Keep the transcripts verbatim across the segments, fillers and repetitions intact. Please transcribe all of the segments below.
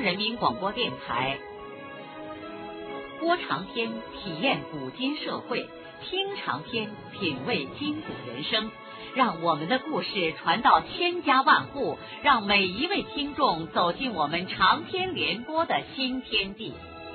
人民广播电台。播长篇，体验古今社会；听长篇，品味今古人生。让我们的故事传到千家万户，让每一位听众走进我们长篇联播的新天地。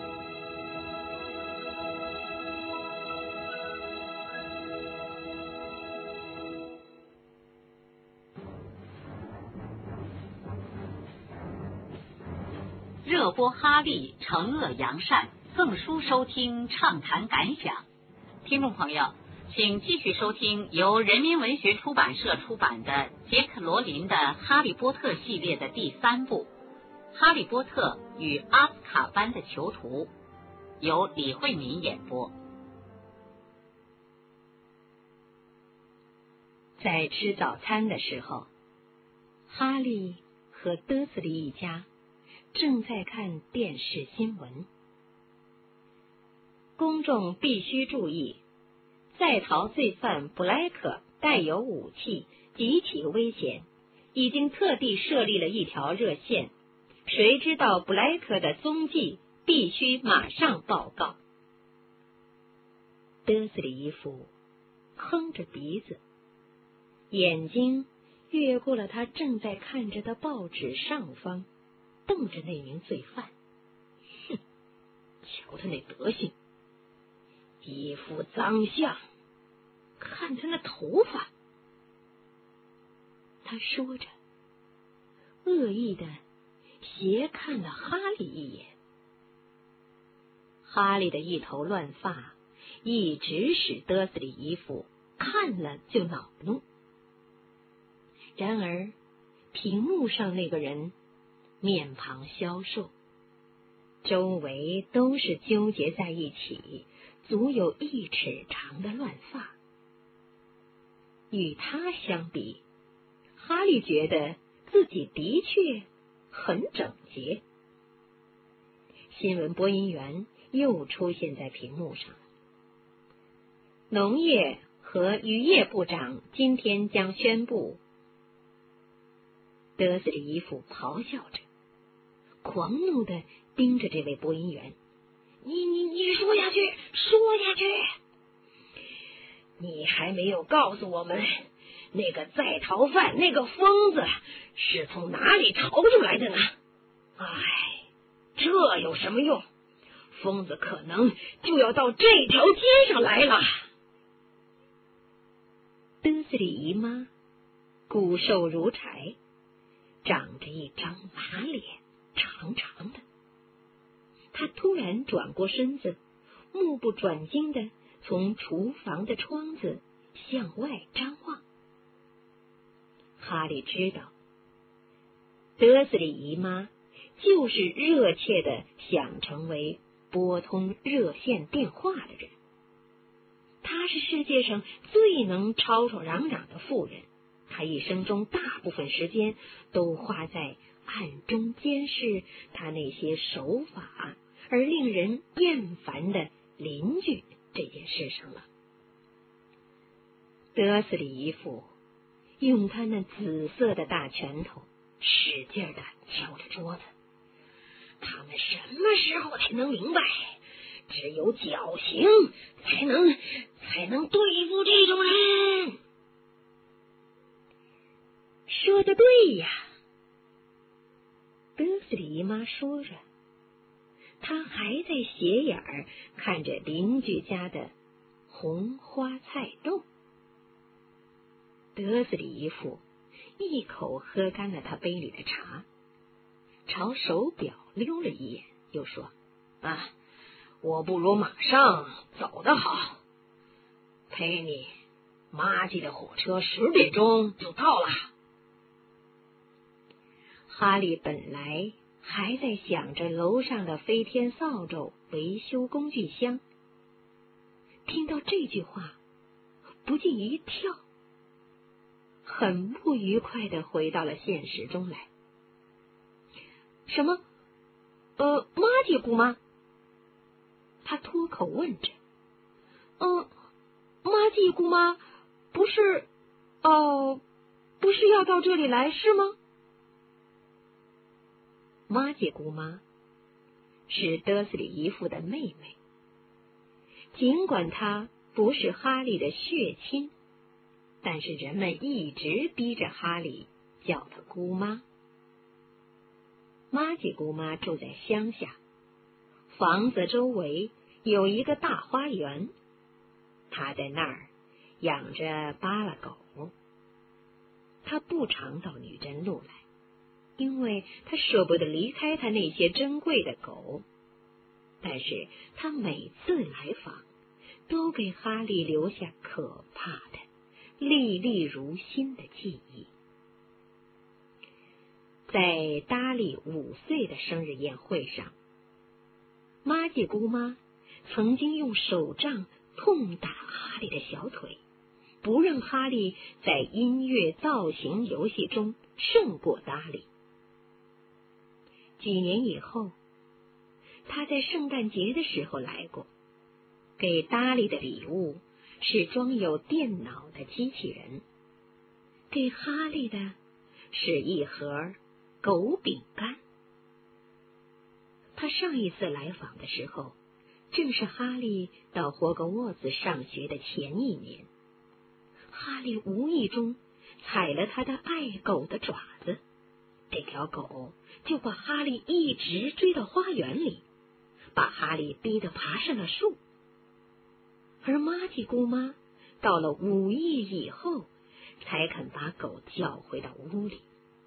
热播哈利，惩恶扬善，赠书收听，畅谈感想。听众朋友，请继续收听由人民文学出版社出版的杰克罗琳的《哈利波特》系列的第三部《哈利波特与阿斯卡班的囚徒》，由李慧敏演播。 在吃早餐的时候，哈利和德斯里一家正在看电视新闻。公众必须注意，在逃罪犯布莱克带有武器，极其危险，已经特地设立了一条热线，谁知道布莱克的踪迹，必须马上报告。德斯里姨父哼着鼻子，眼睛越过了他正在看着的报纸上方，瞪着那名罪犯。哼，瞧他那德行，一副脏相，看他那头发。他说着，恶意的斜看了哈利一眼。哈利的一头乱发一直使德斯里姨父看了就恼怒。然而屏幕上那个人面庞消瘦，周围都是纠结在一起足有一尺长的乱发。与他相比，哈利觉得自己的确很整洁。新闻播音员又出现在屏幕上。农业和渔业部长今天将宣布。德斯里姨父咆哮着，狂怒地盯着这位播音员。你你你说下去，说下去！你还没有告诉我们，那个在逃犯，那个疯子是从哪里逃出来的呢？唉，这有什么用？疯子可能就要到这条街上来了。德斯里姨妈骨瘦如柴，长着一张马脸，长长的。他突然转过身子，目不转睛地从厨房的窗子向外张望。哈利知道，德斯里姨妈就是热切地想成为拨通热线电话的人。她是世界上最能吵吵嚷嚷的妇人，她一生中大部分时间都花在暗中监视她那些守法而令人厌烦的邻居这件事上了。德斯里姨父用他那紫色的大拳头使劲地敲着桌子。他们什么时候才能明白，只有绞刑才能才能对付这种人？说得对呀，德斯里姨妈说着，他还在斜眼儿看着邻居家的红花菜豆。德斯里姨父一口喝干了他杯里的茶，朝手表溜了一眼，又说：啊，我不如马上走得好。佩妮，妈记的火车十点钟就到了。哈利本来还在想着楼上的飞天扫帚维修工具箱，听到这句话不禁一跳，很不愉快地回到了现实中来。什么？呃，妈姐姑妈？他脱口问着。嗯，妈姐姑妈不是，哦，不是要到这里来是吗？ 玛吉姑妈是德斯里姨父的妹妹，尽管她不是哈利的血亲，但是人们一直逼着哈利叫她姑妈。玛吉姑妈住在乡下，房子周围有一个大花园，她在那儿养着巴拉狗。她不常到女真路来，因为她舍不得离开她那些珍贵的狗，但是她每次来访都给哈利留下可怕的历历如新的记忆。在达利五岁的生日宴会上，玛吉姑妈曾经用手杖痛打哈利的小腿，不让哈利在音乐造型游戏中胜过达利。几年以后，他在圣诞节的时候来过，给达利的礼物是装有电脑的机器人，给哈利的是一盒狗饼干。他上一次来访的时候，正是哈利到霍格沃兹上学的前一年。哈利无意中踩了他的爱狗的爪子，这条狗就把哈利一直追到花园里，把哈利逼得爬上了树。而玛吉姑妈到了午夜以后，才肯把狗叫回到屋里。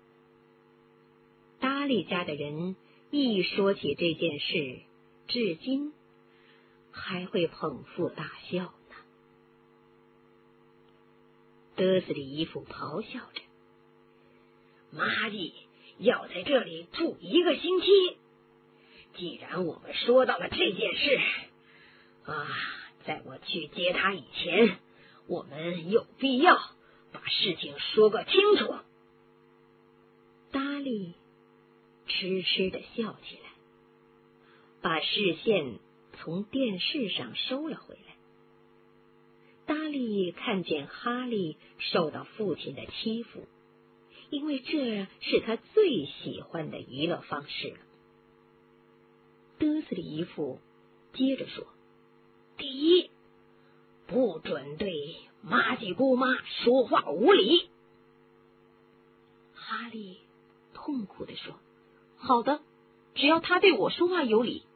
达利家的人一说起这件事，至今还会捧腹大笑呢。德斯里姨父咆哮着：“玛丽要在这里住一个星期。既然我们说到了这件事啊，在我去接他以前，我们有必要把事情说个清楚。”达利痴痴地笑起来，把视线从电视上收了回来。达利看见哈利受到父亲的欺负，因为这是他最喜欢的娱乐方式了。德斯里姨父接着说：“第一，不准对玛吉姑妈说话无礼。”哈利痛苦地说：“好的，只要他对我说话有理。”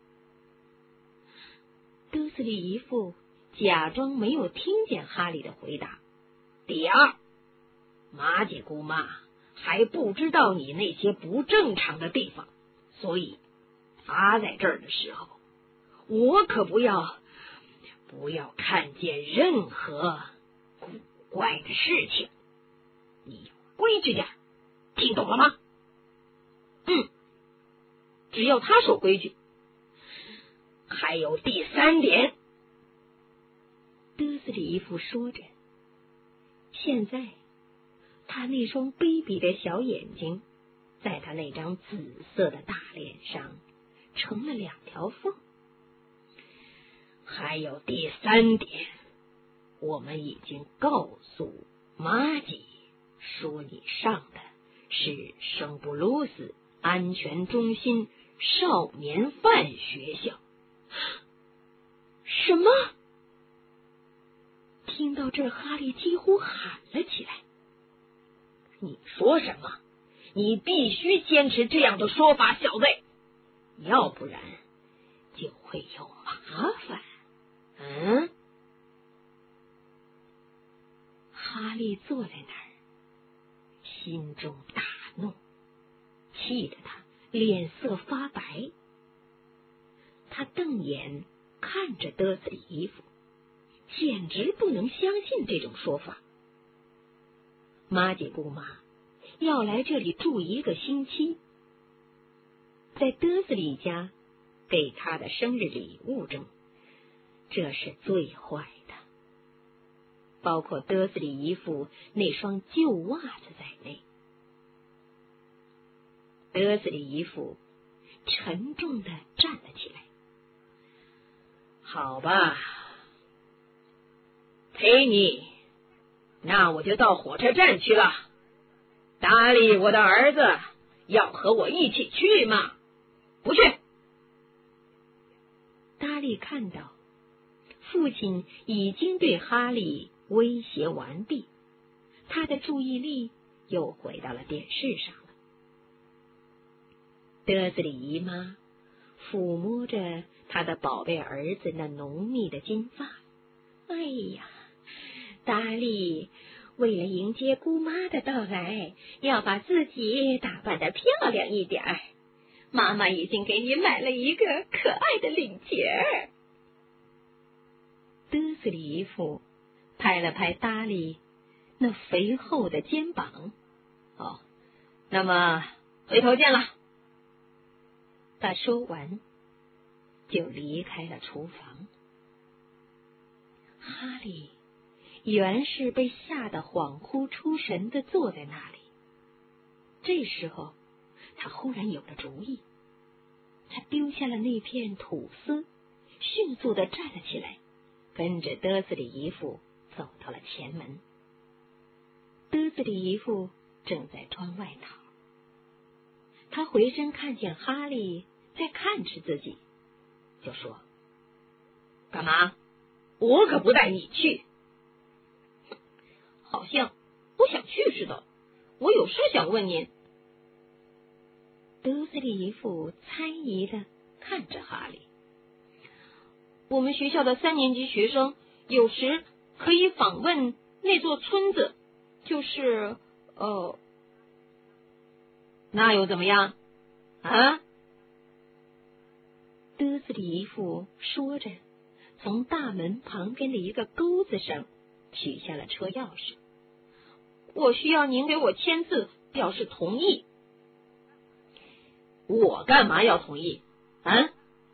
德斯里姨父假装没有听见哈利的回答。第二，玛吉姑妈还不知道你那些不正常的地方，所以她在这儿的时候，我可不要不要看见任何古怪的事情。你规矩点，听懂了吗？嗯，只要他守规矩。还有第三点，德斯里姨父说着，现在他那双卑鄙的小眼睛在他那张紫色的大脸上成了两条缝。还有第三点，我们已经告诉玛吉说你上的是圣布鲁斯安全中心少年犯学校。什么？听到这儿，哈利几乎喊了起来：“你说什么？你必须坚持这样的说法，小子，要不然就会有麻烦。”嗯？哈利坐在那儿，心中大怒，气得他脸色发白。他瞪眼看着德斯里姨父，简直不能相信这种说法。玛吉姑妈要来这里住一个星期，在德斯里家给他的生日礼物中，这是最坏的，包括德斯里姨父那双旧袜子在内。德斯里姨父沉重地站了起来。好吧，陪你，那我就到火车站去了。达利，我的儿子，要和我一起去吗？ 不去。 达利看到父亲已经对哈利威胁完毕，他的注意力又回到了电视上了。德斯里姨妈抚摸着他的宝贝儿子那浓密的金发。哎呀，达利，为了迎接姑妈的到来，要把自己打扮得漂亮一点儿。妈妈已经给你买了一个可爱的领结儿。德斯里姨父拍了拍达利那肥厚的肩膀。 哦，那么回头见了。 他说完就离开了厨房。哈利原是被吓得恍惚出神的坐在那里，这时候他忽然有了主意，他丢下了那片吐司，迅速地站了起来，跟着德斯里姨父走到了前门。德斯里姨父正在窗外逃，他回身看见哈利在看着自己，就说：“ 干嘛？我可不带你去。” 好像不想去似的，我有事想问您。 德斯里姨父猜疑的看着哈利。 我们学校的三年级学生有时可以访问那座村子，就是呃， 那又怎么样啊？ 德斯里姨父说着，从大门旁边的一个钩子上取下了车钥匙。 我需要您给我签字，表示同意。 我干嘛要同意？啊？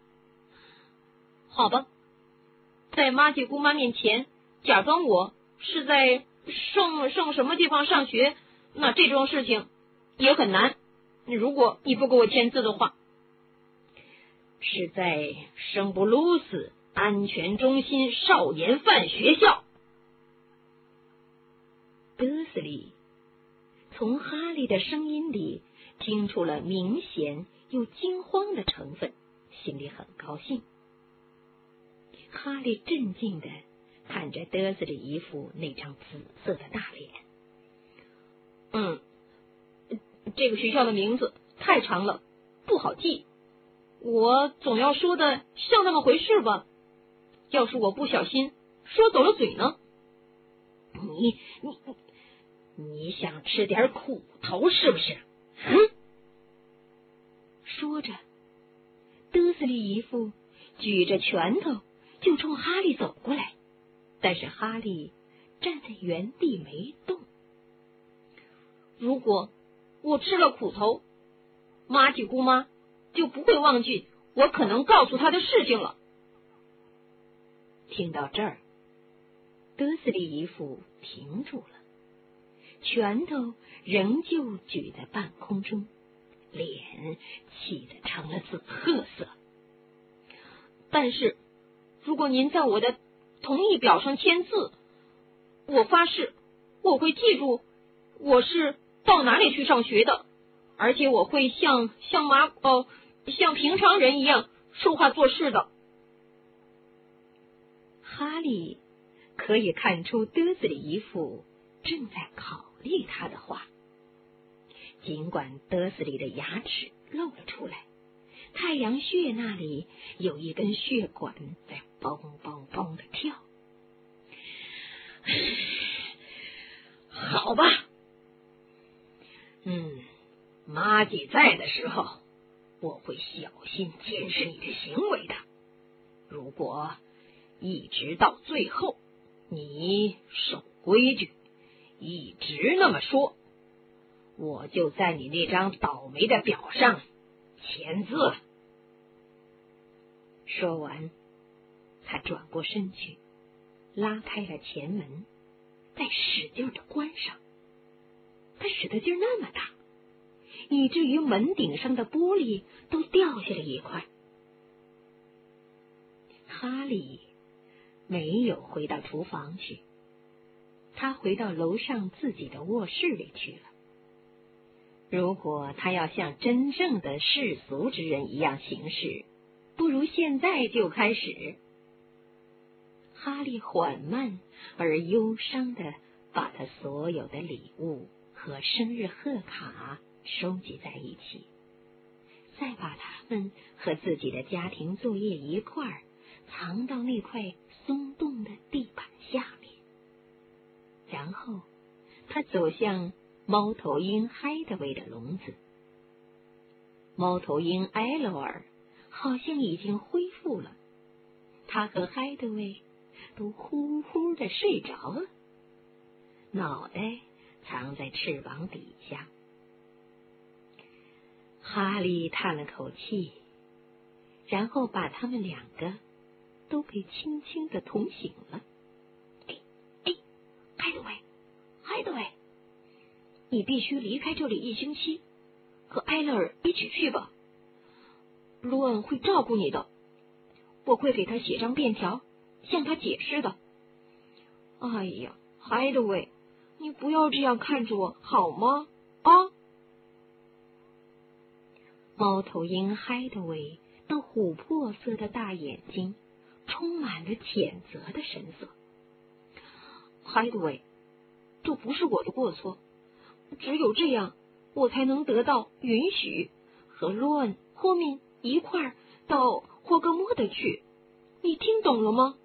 好吧，在妈姐姑妈面前假装我是在上上什么地方上学，那这种事情也很难。如果你不给我签字的话， 是在圣布鲁斯安全中心少年犯学校。 德斯里从哈利的声音里听出了明显又惊慌的成分，心里很高兴。哈利镇静地看着德斯里姨父那张紫色的大脸。 嗯，这个学校的名字太长了，不好记。我总要说的像那么回事吧？要是我不小心说走了嘴呢？ 你你你想吃点苦头是不是？嗯。 说着，德斯里姨父举着拳头就冲哈利走过来，但是哈利站在原地没动。 如果我吃了苦头，妈吉姑妈就不会忘记我可能告诉她的事情了。 听到这儿，德斯里姨父停住了，拳头仍旧举在半空中，脸气得成了紫褐色。 但是如果您在我的同意表上签字，我发誓我会记住我是到哪里去上学的，而且我会像像马哦像平常人一样说话做事的。 哈利可以看出德斯里姨父正在考虑他的话，尽管德斯里的牙齿露了出来，太阳穴那里有一根血管在嘣嘣嘣的跳。 好吧，嗯，妈姐在的时候，我会小心监视你的行为的。如果一直到最后你守规矩，一直那么说，我就在你那张倒霉的表上签字了。 说完，他转过身去，拉开了前门，再使劲的关上。他使的劲那么大，以至于门顶上的玻璃都掉下了一块。哈利没有回到厨房去，他回到楼上自己的卧室里去了。 如果他要像真正的世俗之人一样行事，不如现在就开始。哈利缓慢而忧伤地把他所有的礼物和生日贺卡收集在一起，再把它们和自己的家庭作业一块儿藏到那块松动的地板下面。然后他走向猫头鹰海德维的笼子。猫头鹰埃罗尔好像已经恢复了，他和海德维都呼呼地睡着了，脑袋藏在翅膀底下。哈利叹了口气，然后把他们两个都给轻轻地捅醒了。哎哎，海德维，海德维，你必须离开这里一星期，和埃勒尔一起去吧。罗恩会照顾你的，我会给他写张便条，向他解释的。哎呀，海德维，你不要这样看着我好吗？啊！猫头鹰海德维那琥珀色的大眼睛充满了谴责的神色。海德维，这不是我的过错，只有这样，我才能得到允许和罗恩、霍敏一块儿到霍格莫德去。你听懂了吗？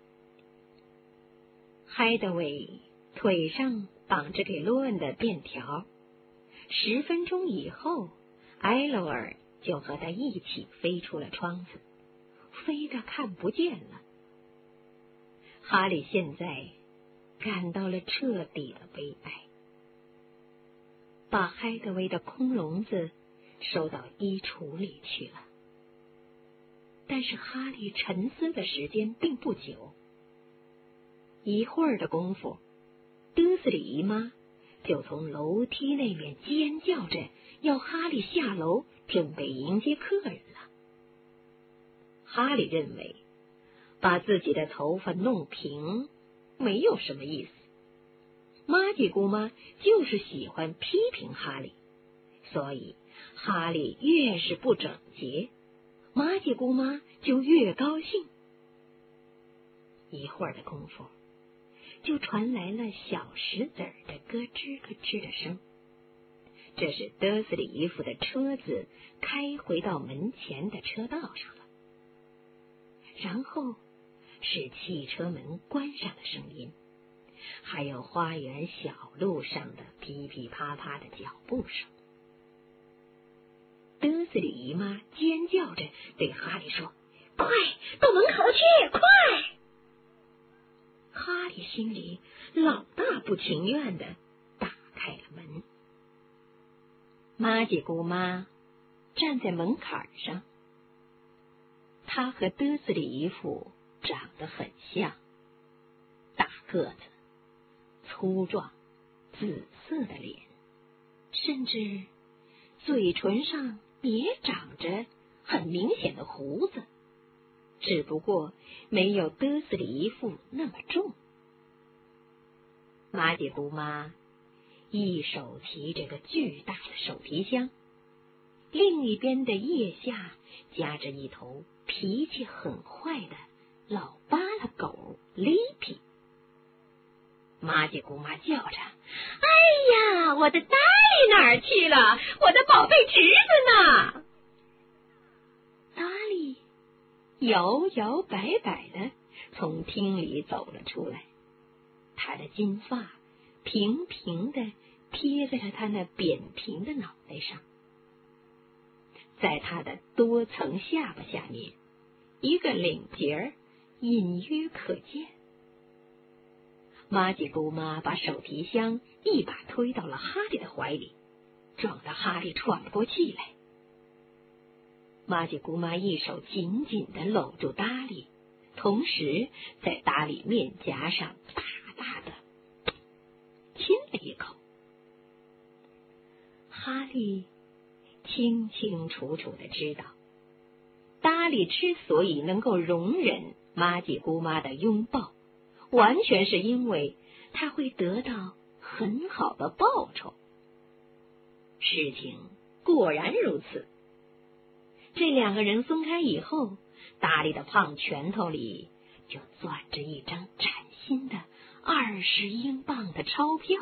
海德维腿上绑着给罗恩的便条，十分钟以后，埃罗尔就和他一起飞出了窗子，飞得看不见了。哈利现在感到了彻底的悲哀，把海德维的空笼子收到衣橱里去了。但是哈利沉思的时间并不久，一会儿的功夫，德斯里姨妈就从楼梯那边尖叫着要哈利下楼，准备迎接客人了。哈利认为把自己的头发弄平没有什么意思，玛吉姑妈就是喜欢批评哈利，所以哈利越是不整洁，玛吉姑妈就越高兴。一会儿的功夫，就传来了小石子儿的咯吱咯吱的声，这是德斯里姨夫的车子开回到门前的车道上了。然后是汽车门关上的声音，还有花园小路上的噼噼啪啪的脚步声。德斯里姨妈尖叫着对哈利说：“快，到门口去，快！”哈利心里老大不情愿的打开了门。玛吉姑妈站在门槛上，她和德斯里姨夫长得很像，大个子、粗壮、紫色的脸，甚至嘴唇上也长着很明显的胡子，只不过没有德斯里姨夫那么重。玛吉姑妈一手提着个巨大的手提箱，另一边的腋下夹着一头脾气很坏的老巴拉狗利皮。玛吉姑妈叫着：“哎呀，我的达利哪儿去了？我的宝贝侄子呢？”达利摇摇摆摆的从厅里走了出来，他的金发平平的贴在了他那扁平的脑袋上，在他的多层下巴下面，一个领结隐约可见。玛吉姑妈把手提箱一把推到了哈利的怀里，撞得哈利喘不过气来。玛吉姑妈一手紧紧地搂住达利，同时在达利面颊上大大的亲了一口。哈利清清楚楚地知道，达利之所以能够容忍玛吉姑妈的拥抱，完全是因为他会得到很好的报酬。 事情果然如此。这两个人分开以后，达利的胖拳头里就攥着一张崭新的二十英镑的钞票。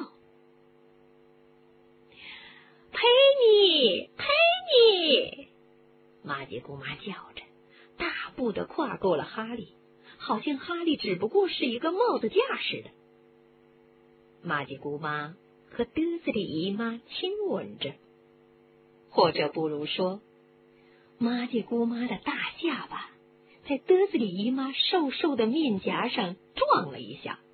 佩妮，佩妮！玛吉姑妈叫着，大步的跨过了哈利，好像哈利只不过是一个帽子架似的。玛吉姑妈和德斯里姨妈亲吻着，或者不如说，玛吉姑妈的大下巴在德斯里姨妈瘦瘦的面颊上撞了一下。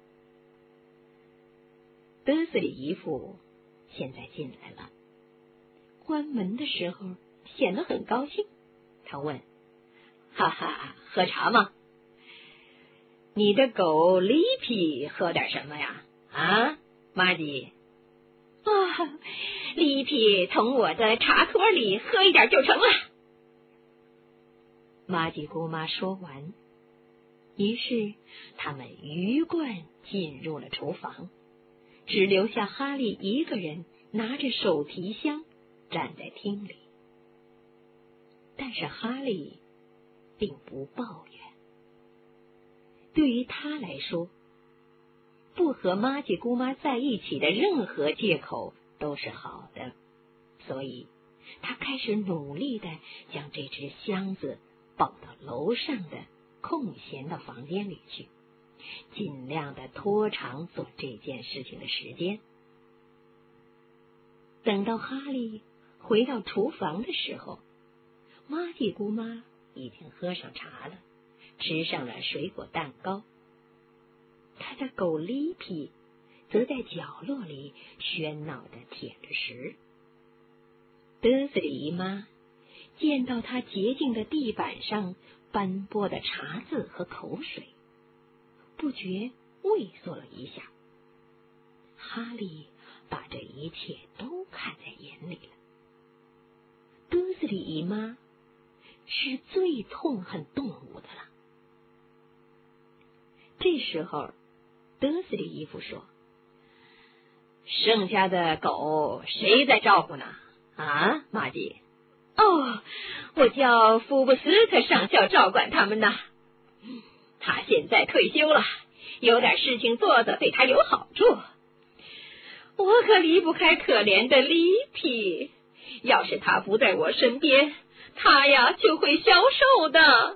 德斯里姨父现在进来了，关门的时候显得很高兴。他问：哈哈，喝茶吗？你的狗利皮喝点什么呀？啊，玛吉？啊，利皮从我的茶托里喝一点就成了。玛吉姑妈说完，于是他们鱼贯进入了厨房，只留下哈利一个人拿着手提箱站在厅里。但是哈利并不抱怨，对于他来说，不和玛吉姑妈在一起的任何借口都是好的，所以他开始努力的将这只箱子抱到楼上的空闲的房间里去，尽量的拖长做这件事情的时间。等到哈利回到厨房的时候，玛吉姑妈已经喝上茶了，吃上了水果蛋糕。他的狗利皮则在角落里喧闹的舔着食。德斯里姨妈见到他洁净的地板上斑驳的茶渍和口水，不觉畏缩了一下。哈利把这一切都看在眼里了。德斯里姨妈是最痛恨动物的了。这时候，德斯里姨父说：剩下的狗谁在照顾呢？啊，玛吉？哦，我叫福布斯特上校照管他们呢。他现在退休了，有点事情做的对他有好处。我可离不开可怜的利皮，要是他不在我身边，他呀就会消瘦的。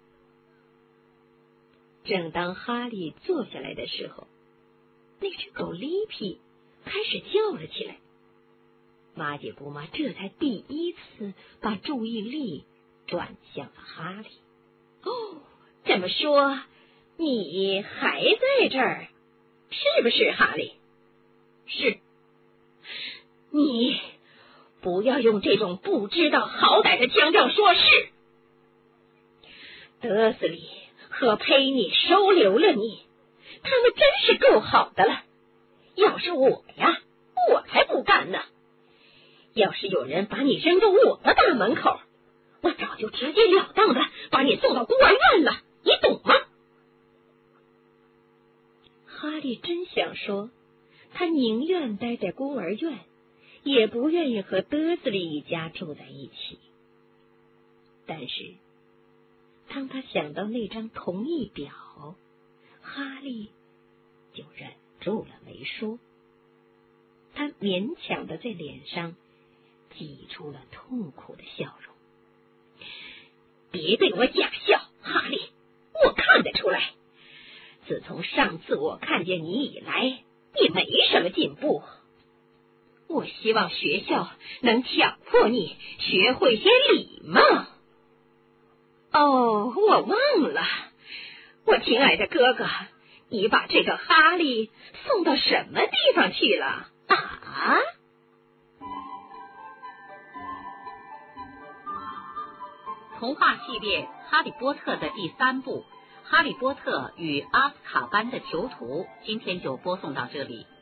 正当哈利坐下来的时候，那只狗利皮开始叫了起来。玛吉姑妈这才第一次把注意力转向了哈利。哦，这么说你还在这儿，是不是，哈利？是。你不要用这种不知道好歹的腔调说事。德斯里和佩妮收留了你，他们真是够好的了。要是我呀，我才不干呢。要是有人把你扔到我的大门口，我早就直截了当的把你送到孤儿院了，你懂吗？哈利真想说，他宁愿待在孤儿院，也不愿意和德斯里一家住在一起。但是当他想到那张同意表，哈利就忍住了没说。他勉强的在脸上挤出了痛苦的笑容。别对我假笑，哈利，我看得出来，自从上次我看见你以来，你没什么进步。我希望学校能强迫你学会些礼貌。哦，我忘了，我亲爱的哥哥，你把这个哈利送到什么地方去了啊？ 童话系列《哈利波特》的第三部《哈利波特与阿斯卡班的囚徒》，今天就播送到这里。